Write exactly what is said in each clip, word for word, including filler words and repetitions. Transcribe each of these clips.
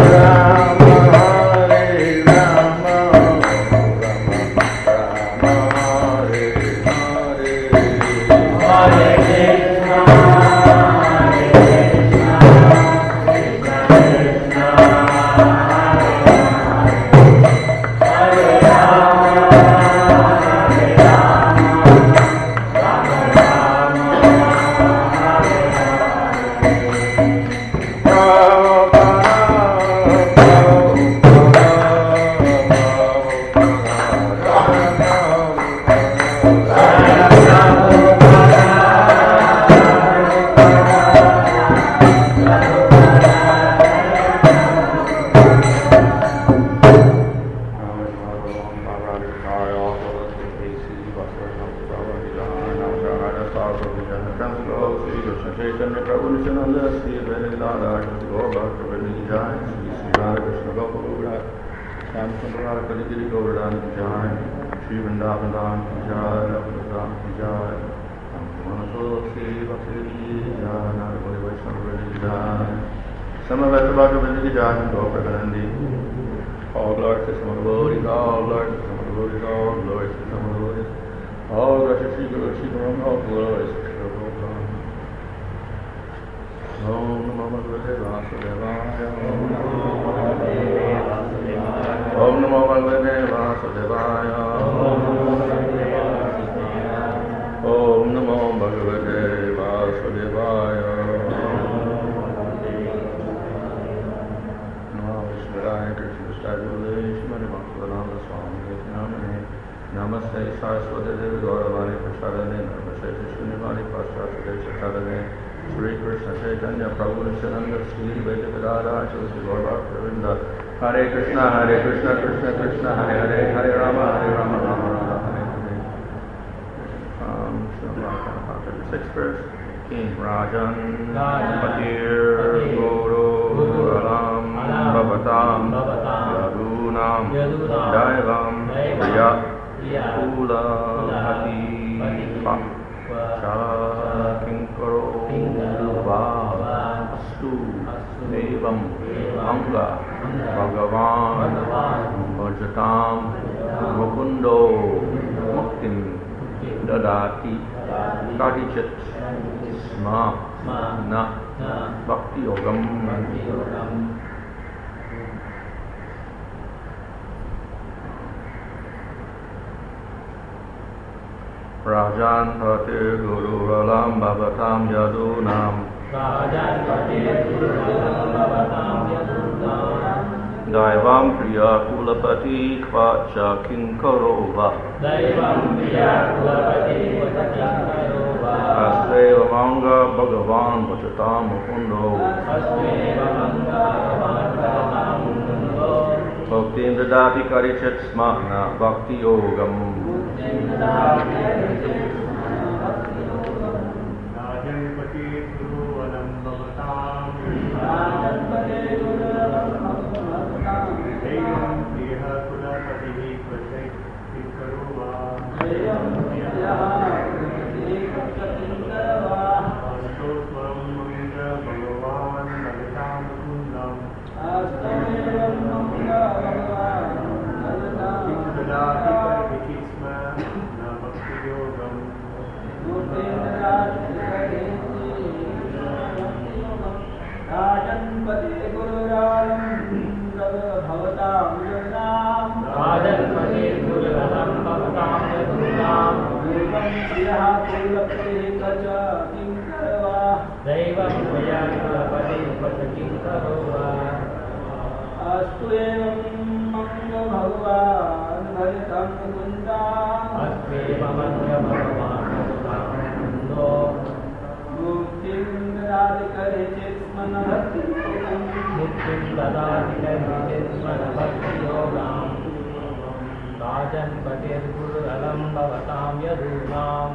All glory to some of the devotees, all glory to some of the devotees, all glory to some of the devotees, all glory to Sri Guru, Sri Guru, all glory to Sri Guru. Om Namo Bhagavate Vasudevaya, Om Namo Bhagavate Vasudevaya, Om Namo Bhagavate Vasudevaya. Namaste Saraswati Devi Gauravani Prasarane Namaste Srinivani Paschatade Chakarane Sri Krishna Chaitanya Prabhu Nityananda Sri Vaidikadara Shri Gaura Pravinda Hare Krishna Hare Krishna Krishna Krishna Hare Hare Hare Rama Hare Rama Rama Rama Hare Hare. Um, sixth verse. King Rajan Patir Guru Alam Bhavatam Yadunam Daivam Priya Kula Hati Pacha Kinkaro Astu Evam Anga Bhagavan Bhajatam Mukundo Muktim Dadati Kadichat Sma Na Bhakti Yogam. Rajan Pati Guru Alam Bhavatam Yadunam Rajan Pati Guru Alam Bhavatam Yadunam Daivam Priya Kulapati Kvacha Kinkarova Daivam Priya Kulapati Kvacha Kinkarova Asveva Manga Bhagavan Vachatam Mukundo Asveva Manga Bhagavan Vachatam Mukundo Bhaktim Dadati Karichat Smahna Bhakti Yogam. Rajanpati Guru Alam Bhavatam Rajanpati Guru Alam Bhavatam Devam Priya Kulapati Kvachai Kinkarova Devam Priya Kulapati Kvachai Kinkarova Astoswaram Manga Bhagavan Bhavatam Mukundam Astoswaram Manga Bhagavan Bhavatam Mukundam Rajanpati Guru Alam Bhavatam Yadunam Rajanpati Guru Alam Bhavatam Yadunam Devam Priya Kulapati Kvacha Kinkarova Devam Priya Kulapati Kvacha Kinkarova Astu Evam Manga Bhagavan Bhavatam Mukundam Astu Evam Manga Bhagavan Bhavatam Mukundam Muktim Dadati Karichat Smana Bhakti Yogam Muktim Dadati Karichat Smana Bhakti Yogam Rajanpati Guru Alam Bhavatam Yadunam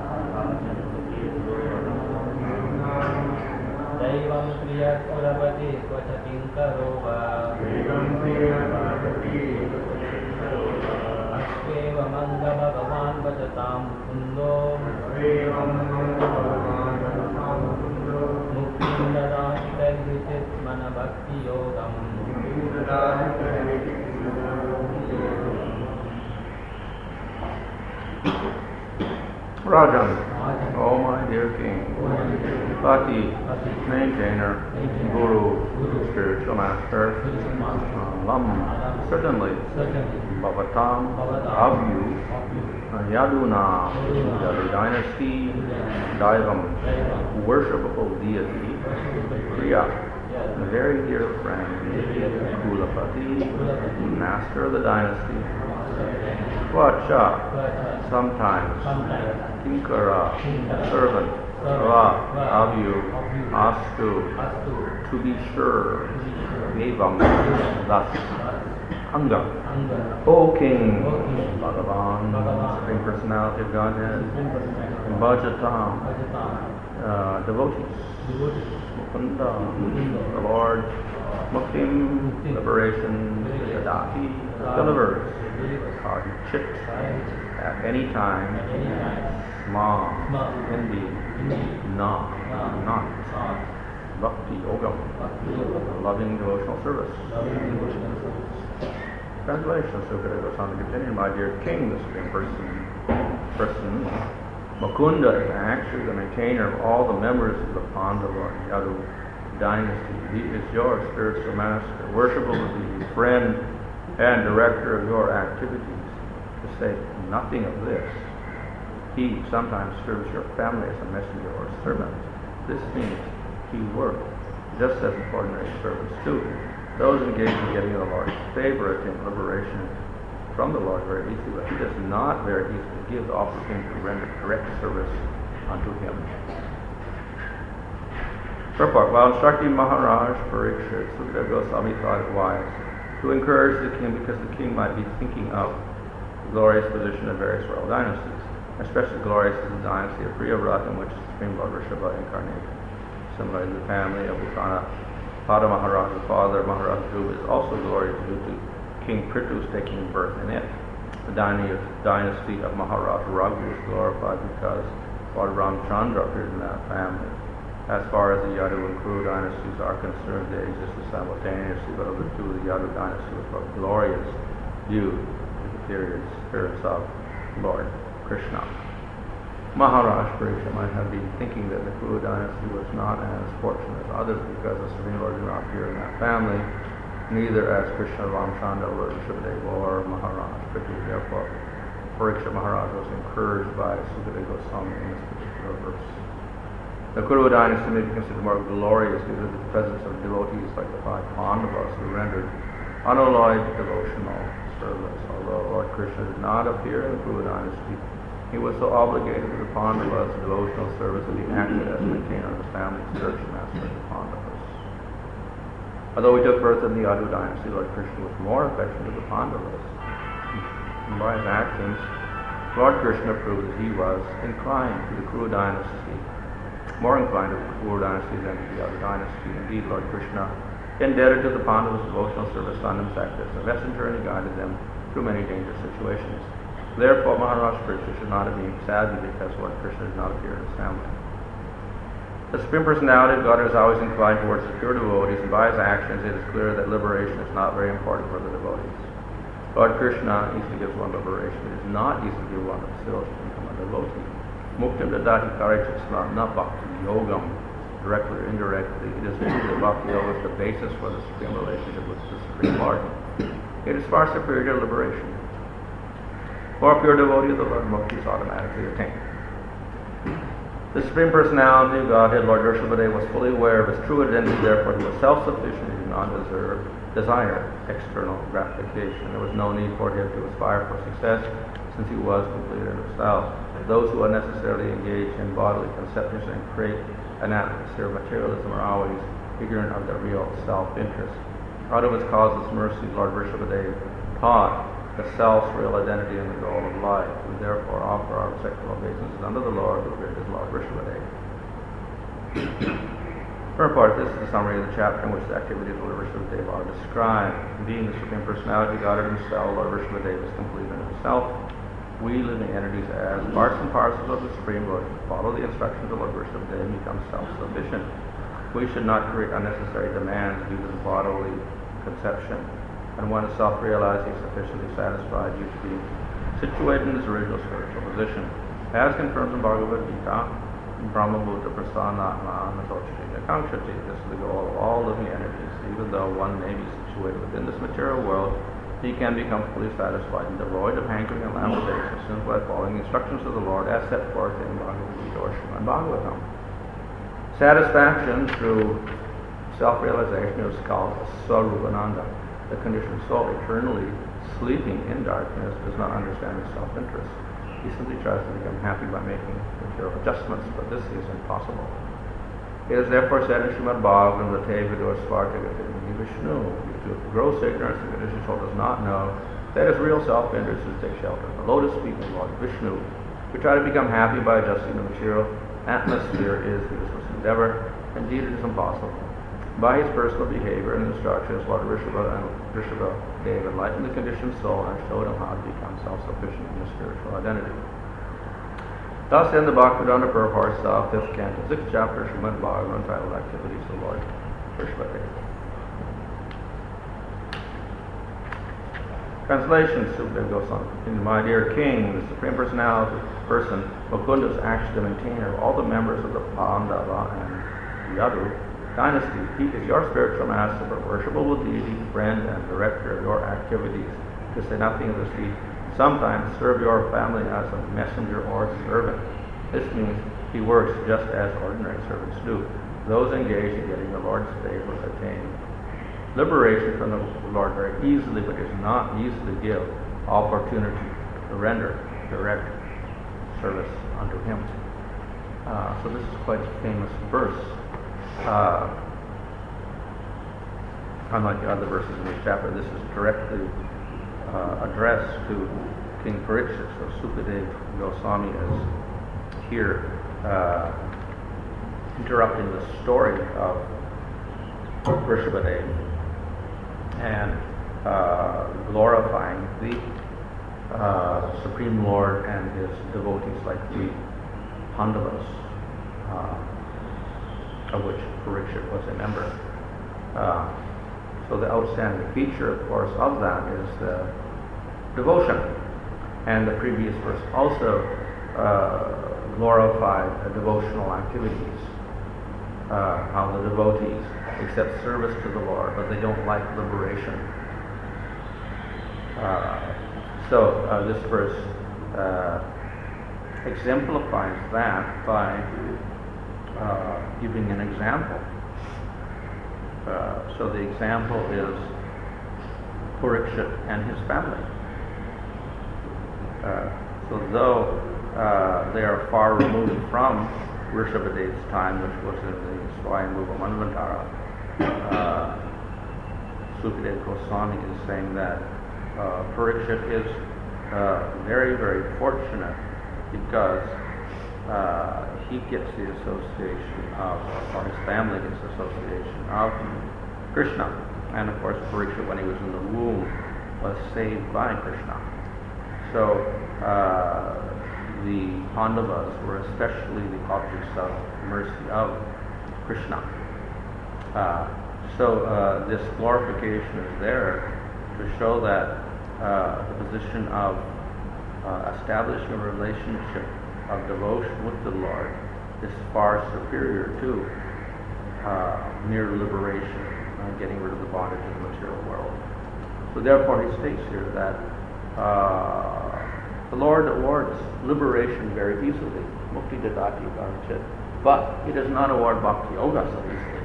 Devam Priya Kulapati Kvacha Kinkarova Devam Priya Kulapati Kvacha Kinkarova Asveva Manga Bhagavan Vachatam Mukundo Asveva Manga Bhagavan Vachatam Mukundo Muktim Dadati Karichat Jnana Bhakti Yogam. Rajan, oh my dear King, Pati, maintainer, Guru, spiritual master, Lam, certainly, Bhavatam, of you, Yaduna, Yadu dynasty, Daivam, worshipable deity, Priya, very dear friend, Kulapati, master of the dynasty, Vacha, sometimes, Kinkara, servant, Va, of you, Astu, to be sure, Evam, thus, Anga, O King, Bhagavan, Supreme Personality of Godhead, Bhajatam, uh, devotees, Mukunda, the Lord, Muktim, liberation, Yadati, delivers, Chit, at any time, Ma, indeed, Na, not, Bhakti Yogam, loving devotional service. Translation, Sukadeva Goswami continued, my dear King, the Supreme Person, person, Mukunda is actually the maintainer of all the members of the Pandava Yadu dynasty. He is your spiritual master, worshipable to be friend and director of your activities. To say nothing of this, he sometimes serves your family as a messenger or servant. This means he works just as ordinary servants do. Those engaged in getting the Lord's favor attain liberation from the Lord very easily, but he does not very easily give the opportunity to render correct service unto him. Purport. While instructing Maharaj Parikshit, Sukadeva Goswami thought it wise to encourage the king, because the king might be thinking of the glorious position of various royal dynasties, especially glorious is the dynasty of Priyavrata, in which the Supreme Lord Rishabha incarnated. Similarly, the family of Uttana Pada Maharaj, the father of Maharaj Dhruva, is also glorious due to King Prithu's taking birth in it. The dynasty of Maharaj Raghu is glorified because Lord Ramchandra appeared in that family. As far as the Yadu and Kuru dynasties are concerned, they existed simultaneously, but of the two, the Yadu dynasty was more glorious due to the period spirits of Lord Krishna. Maharaj Parikshit might have been thinking that the Kuru dynasty was not as fortunate as others because the Supreme Lord did not appear in that family, neither as Krishna, Ramchandra, Lord Rishabhadeva, or Maharaj Prithu. Therefore, Parikshit Maharaj was encouraged by Sukadeva Goswami in this particular verse. The Kuru dynasty may be considered more glorious due to the presence of devotees like the five Pandavas who rendered unalloyed devotional service. Although Lord Krishna did not appear in the Kuru dynasty, he was so obligated to the Pandavas' devotional service that he acted as maintainer of the family's spiritual master of the Pandavas. Although he took birth in the Yadu dynasty, Lord Krishna was more affectionate to the Pandavas. And by his actions, Lord Krishna proved that he was inclined to the Kuru dynasty, more inclined to the Kuru dynasty than to the Yadu dynasty. Indeed, Lord Krishna, indebted to the Pandavas' devotional service, found himself as a messenger, and he guided them through many dangerous situations. Therefore, Maharaj Parikshit should not have been saddened because Lord Krishna did not appear in his family. The Supreme Personality of God is always inclined towards the pure devotees, and by his actions it is clear that liberation is not very important for the devotees. Lord Krishna easily gives one liberation. It is not easy to give one the facility to become a devotee. Muktim dadati karichisma na bhakti yogam, directly or indirectly. It is true that bhakti yoga is the basis for the supreme relationship with the Supreme Lord. It is far superior to liberation. For a pure devotee, the Lord Mukti is automatically attained. The Supreme Personality of Godhead, Lord Rishabhadeva, was fully aware of his true identity, therefore he was self-sufficient and did not deserve, desire external gratification. There was no need for him to aspire for success, since he was complete in himself. Those who unnecessarily engage in bodily conceptions and create an atmosphere of materialism are always ignorant of their real self-interest. Out of his causeless mercy, Lord Rishabhadeva taught the self's real identity and the goal of life. We therefore offer our respectful obeisances unto the Lord, who appeared as Lord Rishabhadeva. Purport. This is a summary of the chapter in which the activities of Lord Rishabhadeva are described. Being the Supreme Personality of God himself, Lord Rishabhadeva is complete in himself. We living entities, as parts and parcels of the Supreme Lord, follow the instructions of Lord Rishabhadeva and become self-sufficient. We should not create unnecessary demands due to the bodily conception, and one is self-realizing sufficiently satisfied due to being situated in his original spiritual position. As confirmed in Bhagavad Gita, Brahma Buddha Prasanatma Nasochiti Akankshati. This is the goal of all living entities. Even though one may be situated within this material world, he can become fully satisfied and devoid of hankering and lamentation simply by following the instructions of the Lord as set forth in Bhagavad Gita or Srimad Bhagavatam. Satisfaction through self-realization is called Swarupananda. The conditioned soul, eternally sleeping in darkness, does not understand his self-interest. He simply tries to become happy by making material adjustments, but this is impossible. It is therefore said in Srimad Bhagavatam, Vate Vidur Svartagati Vishnu, due to gross ignorance, the conditioned soul does not know that his real self-interest is to take shelter in the lotus feet of Lord Vishnu. We try to become happy by adjusting the material atmosphere is the useless endeavor. Indeed, it is impossible. By his personal behavior and instructions, Lord Rishabha and Rishabha Deva enlightened the conditioned soul and showed him how to become self-sufficient in his spiritual identity. Thus in the Bhaktivedanta Purport, uh, fifth canto, sixth chapter, Srimad Bhagavatam, entitled Activities of Lord Rishabha Deva. Translation, Sukadeva Goswami. My dear King, the Supreme Personality person, Mukunda is actually the maintainer of all the members of the Pandava and Yadu dynasty. He is your spiritual master, but worshipable deity, friend, and director of your activities. To say nothing of this, he sometimes serve your family as a messenger or servant. This means he works just as ordinary servants do. Those engaged in getting the Lord's favor attain liberation from the Lord very easily, but does not easily give opportunity to render direct service unto him. Uh, so this is quite a famous verse. Uh, unlike the other verses in this chapter, this is directly uh, addressed to King Parikshit. So Sukadeva Goswami is here uh, interrupting the story of Rishabhadeva and uh, glorifying the uh, Supreme Lord and his devotees like the Pandavas, uh, of which Parikshit was a member. Uh, so the outstanding feature, of course, of that is the devotion. And the previous verse also uh, glorified uh, devotional activities, uh, how the devotees accept service to the Lord, but they don't like liberation. Uh, so uh, this verse uh, exemplifies that by uh, giving an example. Uh, so the example is Parikshit and his family. Uh, so though uh, they are far removed from Rishabhadeva's time, which was in the Swayambhuva Manvantara, uh, Sukadeva Goswami is saying that uh, Parikshit is uh, very, very fortunate because uh, he gets the association of, or his family gets the association of Krishna. And of course, Parikshit, when he was in the womb, was saved by Krishna. So uh, the Pandavas were especially the objects of mercy of Krishna. Uh, so uh, this glorification is there to show that uh, the position of uh, establishing a relationship of devotion with the Lord is far superior to uh, mere liberation, uh, getting rid of the bondage of the material world. So therefore he states here that uh, the Lord awards liberation very easily, mukti dadati garchit, but he does not award bhakti yoga so easily.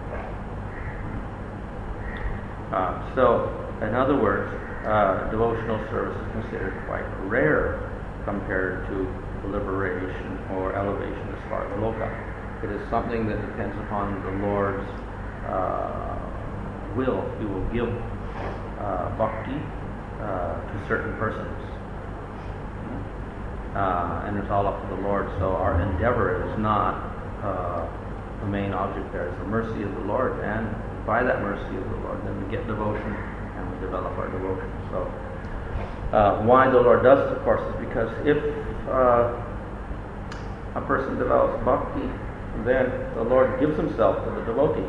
Uh, so, in other words, uh, devotional service is considered quite rare compared to liberation or elevation as far as loka. It is something that depends upon the Lord's uh, will. He will give uh, bhakti uh, to certain persons. Uh, and it's all up to the Lord. So our endeavor is not uh, the main object there. It's the mercy of the Lord, and by that mercy of the Lord, then we get devotion and we develop our devotion. So uh, why the Lord does it, of course, is because if uh, a person develops bhakti then the Lord gives himself to the devotee.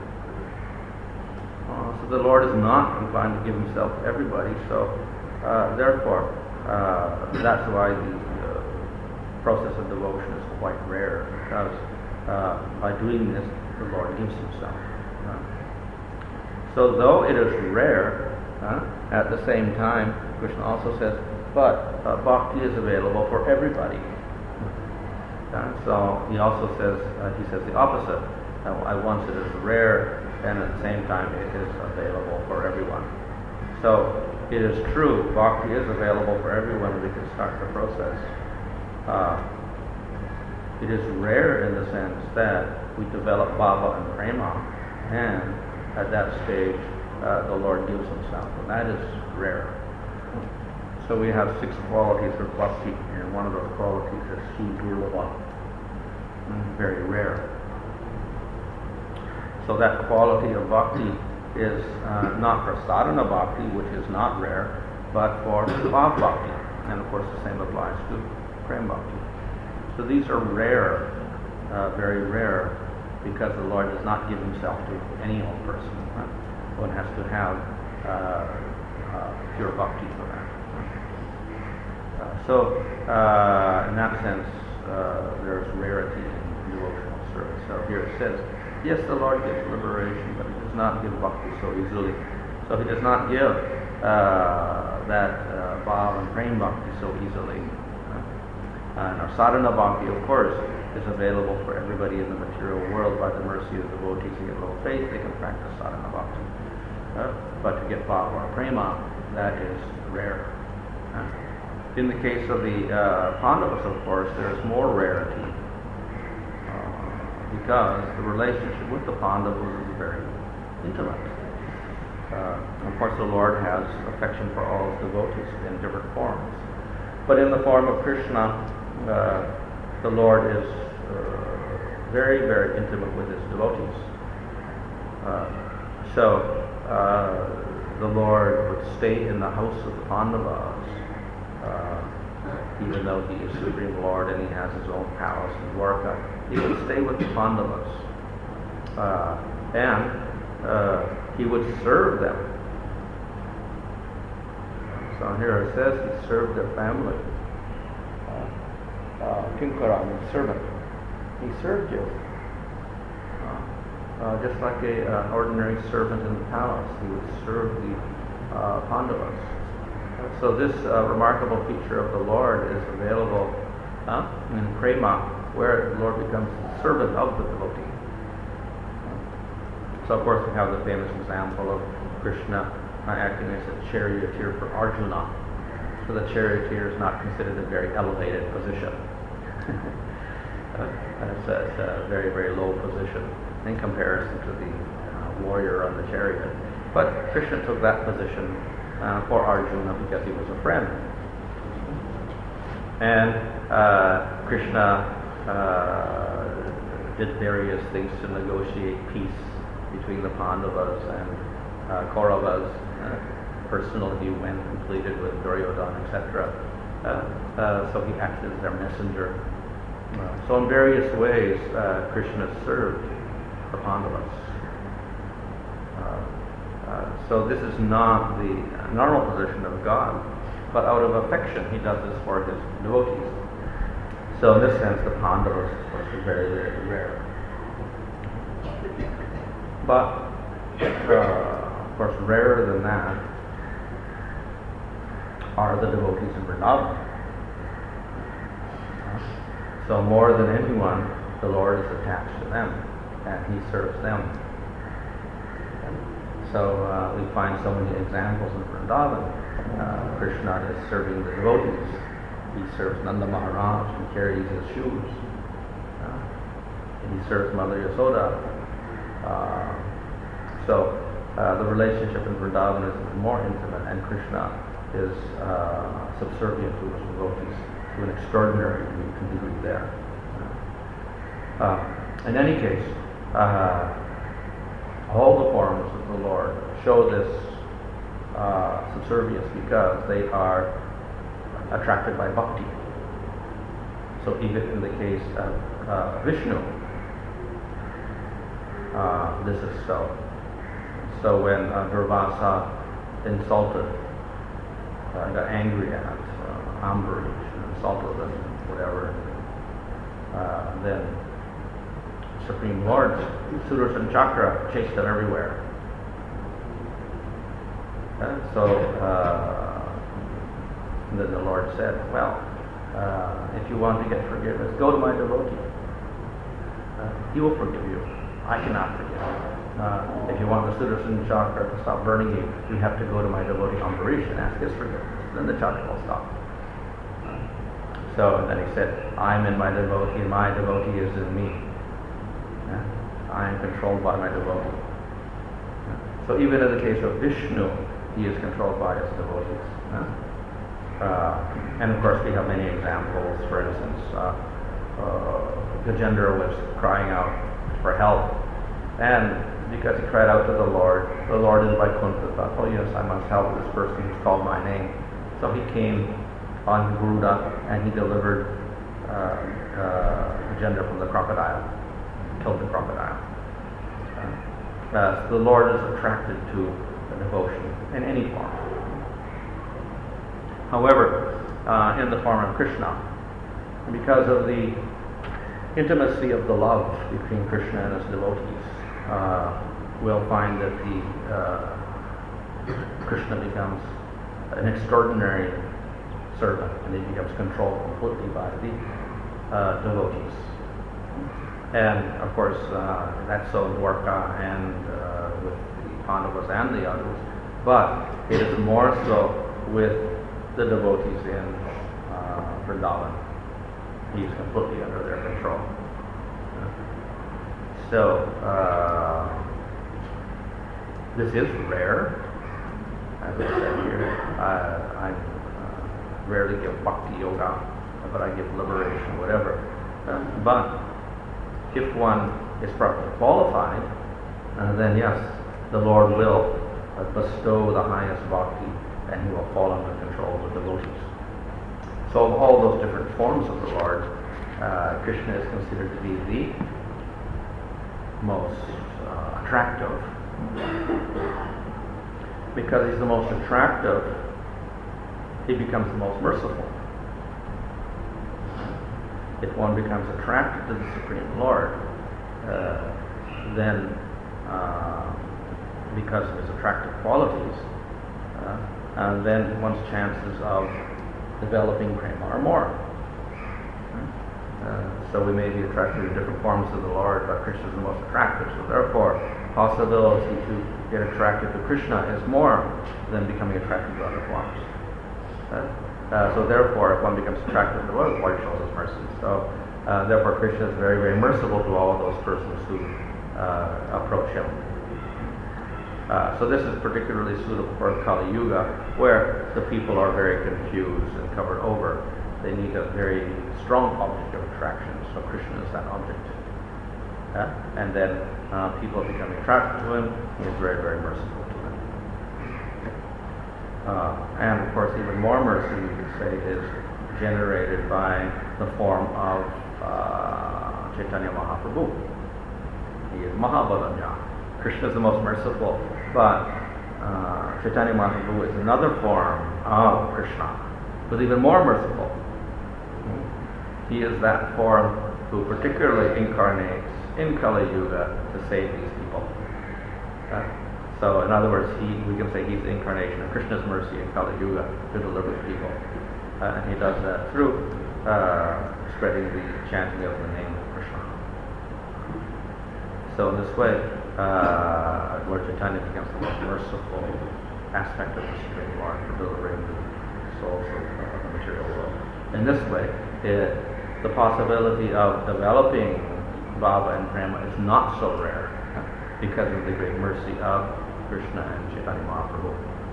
Uh, so the Lord is not inclined to give himself to everybody, so uh, therefore uh, that's why the uh, process of devotion is quite rare, because uh, by doing this the Lord gives himself. Uh, so though it is rare, uh, at the same time Krishna also says, but uh, bhakti is available for everybody. Uh, so he also says, uh, he says the opposite. Uh, I once it is rare, and at the same time it is available for everyone. So it is true, bhakti is available for everyone. We can start the process. Uh, it is rare in the sense that we develop bhava and prema, and at that stage uh, the Lord gives himself, and that is rare. So we have six qualities of bhakti, and one of those qualities is sudurlabha, very rare. So that quality of bhakti is uh, not for sadhana bhakti, which is not rare, but for bhav bhakti, and of course the same applies to prem bhakti. So these are rare, uh, very rare, because the Lord does not give himself to any old person. Right? One has to have uh, uh, pure bhakti for that. Uh, so, uh, in that sense, uh, there's rarity in devotional service. So here it says, yes, the Lord gives liberation, but he does not give bhakti so easily. So he does not give uh, that uh, bhav and prem bhakti so easily. Uh, and our sadhana bhakti, of course, is available for everybody in the material world. By the mercy of the devotees who get low faith, they can practice sadhana bhakti. Uh, but to get bhav or prema, that is rare. Uh, In the case of the uh, Pandavas, of course, there is more rarity uh, because the relationship with the Pandavas is very intimate. Uh, of course, the Lord has affection for all his devotees in different forms. But in the form of Krishna, uh, the Lord is uh, very, very intimate with his devotees. Uh, so, uh, the Lord would stay in the house of the Pandavas. Uh, even though he is Supreme Lord and he has his own palace in Dwarka, he would stay with the Pandavas. Uh, and uh, he would serve them. So here it says he served their family. Kinkara means servant. He served you. Uh, uh, just like an uh, ordinary servant in the palace, he would serve the uh, Pandavas. So this uh, remarkable feature of the Lord is available uh, in prema, where the Lord becomes the servant of the devotee. So of course we have the famous example of Krishna uh, acting as a charioteer for Arjuna. So the charioteer is not considered a very elevated position. uh, it's, a, it's a very, very low position in comparison to the uh, warrior on the chariot. But Krishna took that position Uh, for Arjuna because he was a friend. And uh, Krishna uh, did various things to negotiate peace between the Pandavas and uh, Kauravas. Uh, personally, he went and pleaded with Duryodhana, et cetera. Uh, uh, so he acted as their messenger. Uh, so in various ways, uh, Krishna served the Pandavas. Uh, Uh, so this is not the normal position of God, but out of affection he does this for his devotees. So in this sense the Pandavas are very, very rare. But uh, of course rarer than that are the devotees in Vrindavan. So more than anyone, the Lord is attached to them and he serves them. So uh, we find so many examples in Vrindavan. Uh, Krishna is serving the devotees. He serves Nanda Maharaj and carries his shoes. Uh, and he serves Mother Yasoda. Uh, so uh, the relationship in Vrindavan is more intimate, and Krishna is uh, subservient to his devotees to an extraordinary degree there. Uh, in any case, uh, all the forms of the Lord show this uh, subservience because they are attracted by bhakti. So even in the case of uh, Vishnu, uh, this is so. So when uh, Durvasa insulted, uh, got angry at uh, Ambarish, insulted him, whatever, uh, then Supreme Lord Sudarshan Chakra chased him everywhere. Uh, so uh, then the Lord said, well, uh, if you want to get forgiveness, go to my devotee. Uh, he will forgive you. I cannot forgive you. Uh, if you want the Sudarshan Chakra to stop burning you, you have to go to my devotee Ambarish and ask his forgiveness. Then the chakra will stop. Uh, so and then he said, I'm in my devotee, my devotee is in me. Uh, I am controlled by my devotee. Uh, so even in the case of Vishnu, he is controlled by his devotees. Uh, uh, and of course we have many examples. For instance, uh, uh, Gajendra was crying out for help, and because he cried out to the Lord, the Lord in Vaikuntha thought, oh yes, I must help this person who's called my name. So he came on Garuda and he delivered uh, uh, Gajendra from the crocodile, killed the crocodile. Uh, uh, so the Lord is attracted to the devotion in any form. However, uh, in the form of Krishna, because of the intimacy of the love between Krishna and his devotees, uh, we'll find that the uh, Krishna becomes an extraordinary servant, and he becomes controlled completely by the uh, devotees. And of course, uh, that's so in Dwarka and uh, with the Pandavas and the others, but it is more so with the devotees in uh, Vrindavan. He is completely under their control. So, uh, this is rare. As I said here, uh, I uh, rarely give bhakti yoga, but I give liberation, whatever. Uh, but if one is properly qualified, uh, then yes, the Lord will uh, bestow the highest bhakti, and he will fall under control of the devotees. So of all those different forms of the Lord, uh, Krishna is considered to be the most uh, attractive. Because he's the most attractive, he becomes the most merciful. If one becomes attracted to the Supreme Lord, uh, then uh, because of his attractive qualities, uh, and then one's chances of developing prema are more. Uh, so we may be attracted to different forms of the Lord, but Krishna is the most attractive. So therefore, possibility to get attracted to Krishna is more than becoming attracted to other forms. Uh, uh, so therefore, if one becomes attracted to the Lord, the Lord shows us mercy. So uh, therefore, Krishna is very, very merciful to all of those persons who uh, approach him. Uh, so this is particularly suitable for Kali Yuga, where the people are very confused and covered over. They need a very strong object of attraction, so Krishna is that object. Uh, and then uh, people become attracted to him, he is very, very merciful to them. Uh, and of course, even more mercy, we could say, is generated by the form of uh, Chaitanya Mahaprabhu. He is Mahabalanya. Krishna is the most merciful, but uh, Chaitanya Mahaprabhu is another form of Krishna, who is even more merciful. He is that form who particularly incarnates in Kali Yuga to save these people. Uh, so in other words, he, we can say he's the incarnation of Krishna's mercy in Kali Yuga to deliver the people. Uh, and he does that through uh, spreading the chanting of the name of Krishna. So in this way, uh, Lord Chaitanya becomes the most merciful aspect of the Supreme Lord for delivering the souls of, uh, of the material world. In this way, it, the possibility of developing Bhava and Prema is not so rare because of the great mercy of Krishna and Chaitanya Mahaprabhu.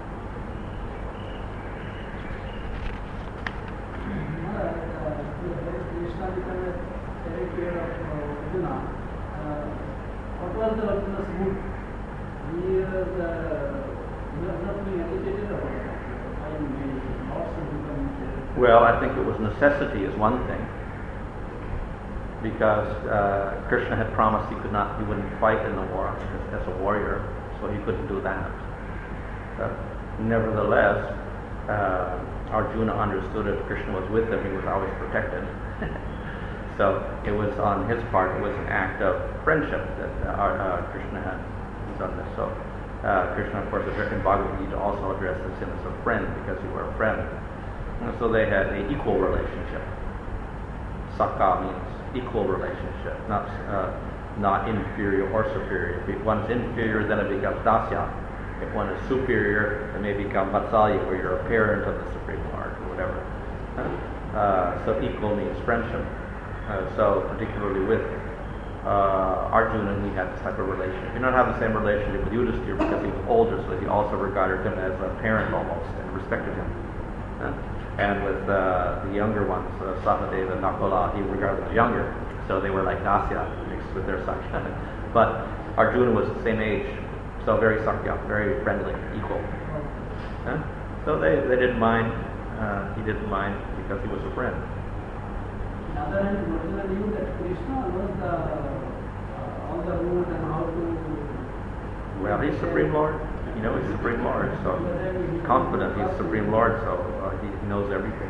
Krishna became a very clear of Arjuna. What was the Arjuna's mood? He was not being agitated about it. I mean, lots of becoming. Well, I think it was necessity is one thing. because uh, Krishna had promised he could not, he wouldn't fight in the war as, as a warrior, so he couldn't do that. Uh, nevertheless, uh, Arjuna understood if Krishna was with him, he was always protected. So it was on his part, it was an act of friendship that uh, uh, Krishna had done this. So uh, Krishna, of course, in Bhagavad Gita also addresses him as a friend because you were a friend. And so they had an equal relationship. Sakka means equal relationship, not uh, not inferior or superior. If one's inferior, then it becomes dasya. If one is superior, it may become vatsalya, where you're a parent of the Supreme Lord or whatever. Uh, so equal means friendship. Uh, so particularly with uh, Arjuna, he had this type of relationship. He did not have the same relationship with Yudhisthira because he was older, so he also regarded him as a parent almost and respected him. Uh, and with uh, the younger ones, uh, Sahadeva and Nakula, he regarded them as younger, so they were like Dasya mixed with their Sakya. But Arjuna was the same age, so very Sakya, very friendly, equal. Uh, so they, they didn't mind, uh, he didn't mind because he was a friend. On the other hand, Arjuna knew that Krishna knows the, uh, all the rules and how to... Well, he's Supreme Lord. You know, he's Supreme Lord, so he's confident he's Supreme Lord, so uh, he knows everything.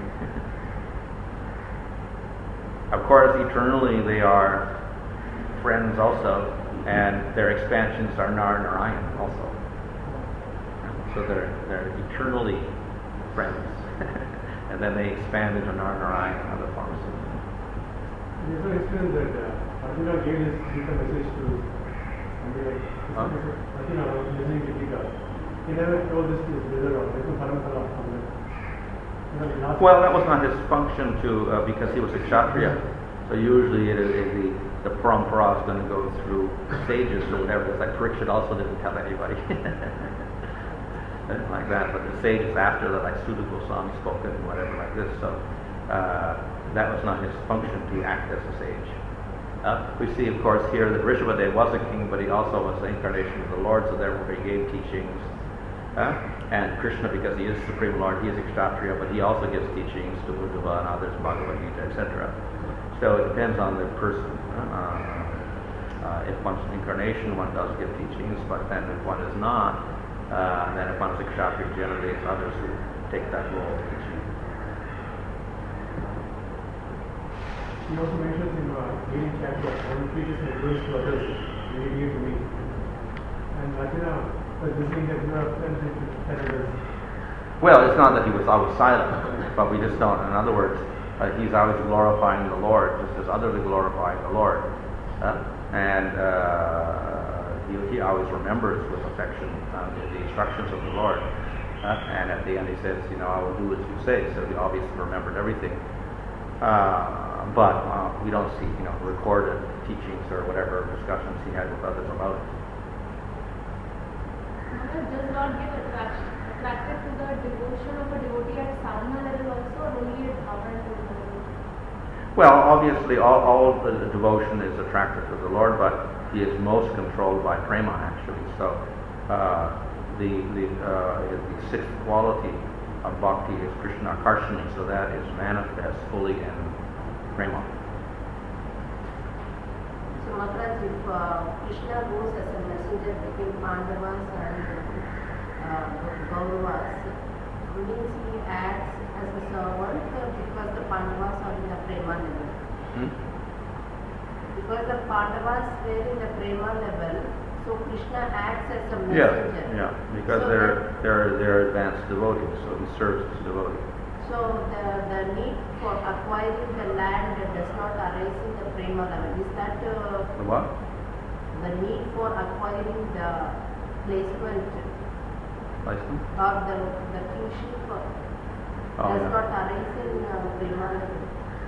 Of course, eternally they are friends also, and their expansions are Nar Narayan also. So they're, they're eternally friends. And then they expand into Nar Narayan and other forms. There's no experience that uh, Arjuna gave his Gita message to somebody like huh? Arjuna was listening to Gita. He never told this to his brother or there's no parampara from them. Well, that was not his function to, uh, because he was a Kshatriya. So usually it is, it, the, the parampara is going to go through sages or whatever. It's like Parikshit also didn't tell anybody. Like that, but the sages after that, like Sudha Goswami spoke it and whatever like this. So uh, that was not his function to act as a sage. Uh, we see, of course, here that Rishabhadev was a king, but he also was the incarnation of the Lord, so therefore he gave teachings. Uh, and Krishna, because he is Supreme Lord, he is Kshatriya, but he also gives teachings to Uddhava and others, Bhagavad Gita, et cetera. So it depends on the person. Uh, uh, if one's an incarnation, one does give teachings, but then if one is not, Uh, and then if one's a Kshatriya, generally it's others who take that role of teaching. He also mentions in the eighth chapter, when he preaches my words to others, they give to me. And Arjuna was listening that you are friends with others. Well, it's not that he was always silent, but we just don't. In other words, uh, he's always glorifying the Lord, just as others are glorifying the Lord. Uh, and uh, He, he always remembers with affection uh, the, the instructions of the Lord. Uh, and at the end he says, you know, I will do as you say. So he obviously remembered everything. Uh, but uh, we don't see, you know, recorded teachings or whatever discussions he had with others about it. Mother, does Lord give attraction, attracted to the devotion of a devotee at sadhana level also, or only at bhava level? Well, obviously all, all the devotion is attracted to the Lord, but he is most controlled by prema, actually. So uh, the the, uh, the sixth quality of bhakti is Krishna Karshani, so that is manifest fully in prema. So Maharaj, if uh, Krishna goes as a messenger between Pandavas and uh, Kauravas, means he acts as a servant uh, because the Pandavas are in the prema level. Hmm? Because the Pandavas were in the prema level, so Krishna acts as a Yeah, messenger. yeah, because so they're that, they're they're advanced devotees, so he serves as a devotee. So the, the need for acquiring the land does not arise in the prema level. Is that uh, The what? the need for acquiring the placement License? or the the kingship uh, Oh, does yeah. not arise in uh, prema level?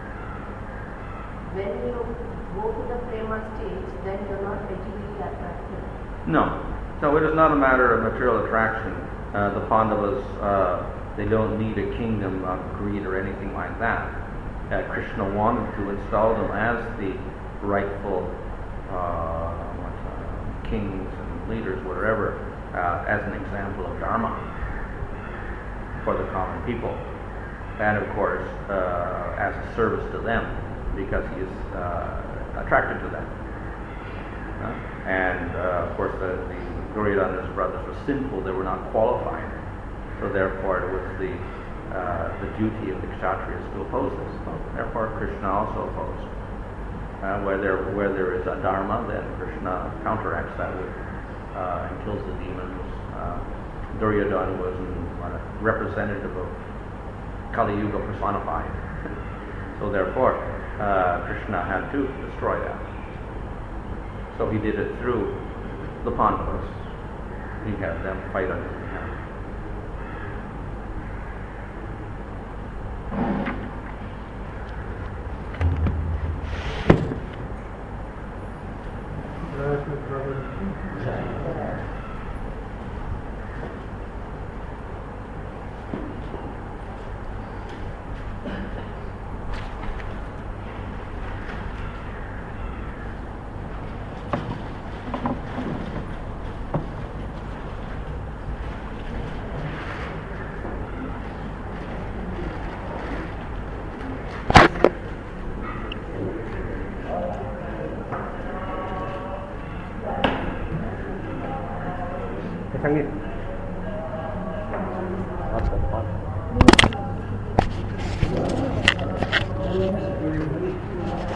When you go to the prema stage, then you are not materially attracted. No. No, it is not a matter of material attraction. Uh, the Pandavas, uh, they don't need a kingdom of greed or anything like that. Uh, Krishna wanted to install them as the rightful uh, what, uh, kings and leaders, whatever, uh, as an example of Dharma for the common people. And of course, uh, as a service to them, because he is uh, attracted to that. Uh, and uh, of course, the, the Duryodhana's brothers were sinful; they were not qualified. So therefore, it was the uh, the duty of the Kshatriyas to oppose this. So therefore, Krishna also opposed. Uh, where there where there is a dharma, then Krishna counteracts that with uh, and kills the demons. Uh, Duryodhana was a representative of Kali Yuga personified. So therefore, uh, Krishna had to destroy that. So he did it through the Pandavas. He had them fight on his behalf. 회장님. 아,